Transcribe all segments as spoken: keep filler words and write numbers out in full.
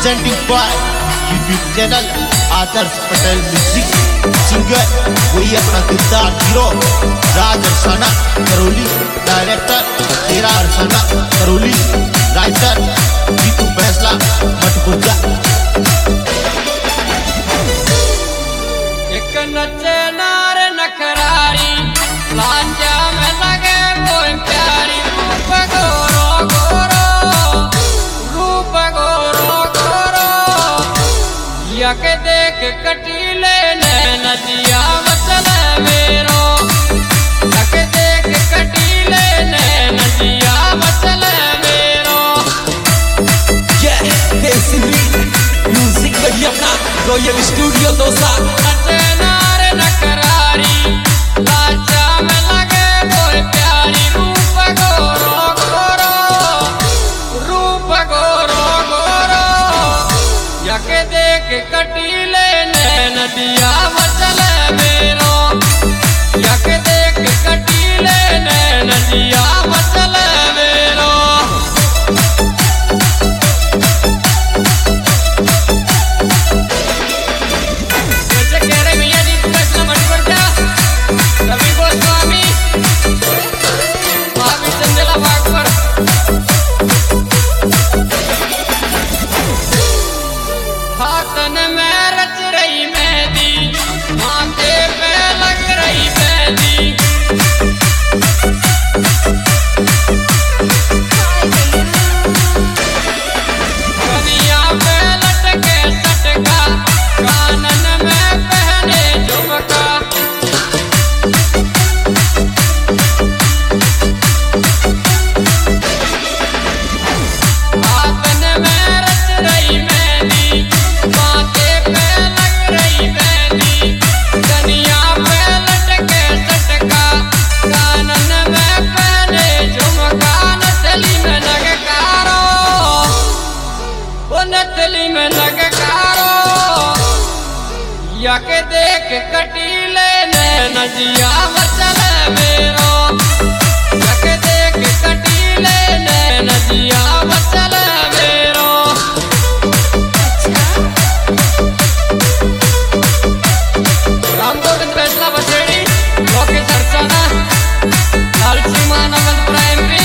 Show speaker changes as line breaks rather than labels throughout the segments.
presenting by YouTube channel Adarsh Patel music. Singer वही अपना किरदार हीरो राज अरसाना करौली, डायरेक्टर तेरा अरसाना करौली, राइटर जीतू फैसला मटपुरजा।
एक नचे नार नखरारी लांजा में लगे वो प्यारी, रूप गोरो गोरो रूप गोरो गोरो, यक देख कटीले नैन दिया वचन मेरो, यक देख कटीले नैन दिया वचन मेरो।
म्यूजिक बढ़िया अपना रॉयल स्टूडियो दोसा।
नचे नार नखरारी लांजा में लगे वो प्यारी, रूप गोरो गोरो रूप गोरो गोरो, यक देख कटीले नैन दिया वचन मेरो, यक देख कटीले नैन दिया वचन मेरो। जैसे कह रहे भैया जी तू फैसला मत कर जा, रवि गोस्वामी भाभी चंदेला बागवर। हाथन में रच रही मेहंदी, माथे पे लग रही मेहंदी, कनिया पे लटके सटका, कानन में पहने झुमका, हाथन में रच रही मेहंदी, माथे पे लग रही मेहंदी, कनिया पे लटके सटका, कानन में पहने झुमका, नथली में नगकारो वो नथली में नगकारो, यक देख कटीले नैन दिया वचन मेरो, यक देख कटीले नैन दिया वचन मेरो। राम गोविंद फैसला बसेड़ी, लोकेश अरसाना, लालची मानवंत प्राइमरी।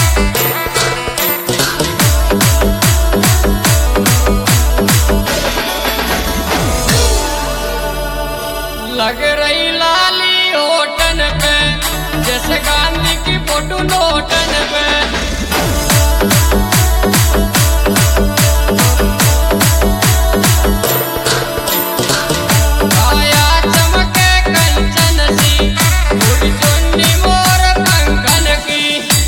लग रही लाली होटन पे, जैसे गांधी की फोटो नोटन पे, आया चमके कंचन सी, उड़ी चुन्नी मोर कंगन की,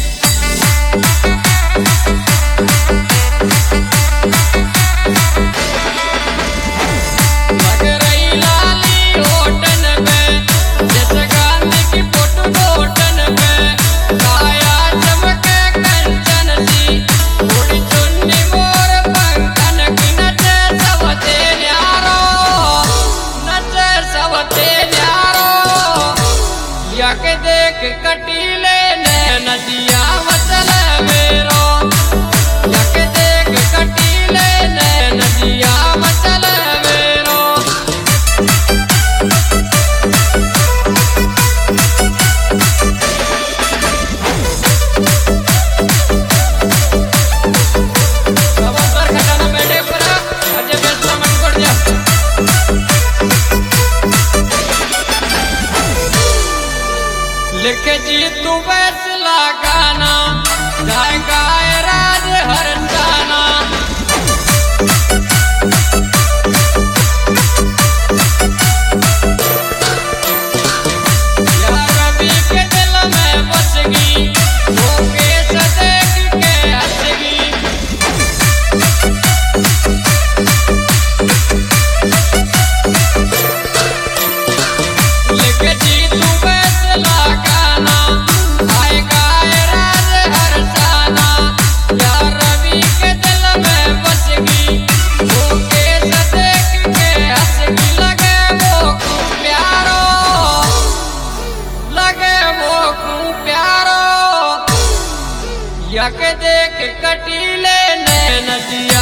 लग रही लाली होटन पे, जैसे गांधी की फोटो नोटन पे, आया चमके कंचन सी, उड़ी चुन्नी मोर कंगन की, नचे सबते न्यारो नचे सबते न्यारो, यक देख कटीले नैन दिया वचन मेरो, यक देख कटीले नैन दिया वचन मेरो। खबरदार खटाना बैठे पर अजय फैसला मत कर जा। लिखे जी तू फैसला गाना, गाय गाय राज हरसाना, या रवि के दिल में बसगी, वो केस देख के हंसगी, लिखे जी तू फैसला गाना, गाय गाय राज हरसाना, या रवि के दिल में बसगी, वो केस देख के हंसगी, लगे वो खूब प्यारो, लगे वो खूब प्यारो, यक देख कटीले नैन दिया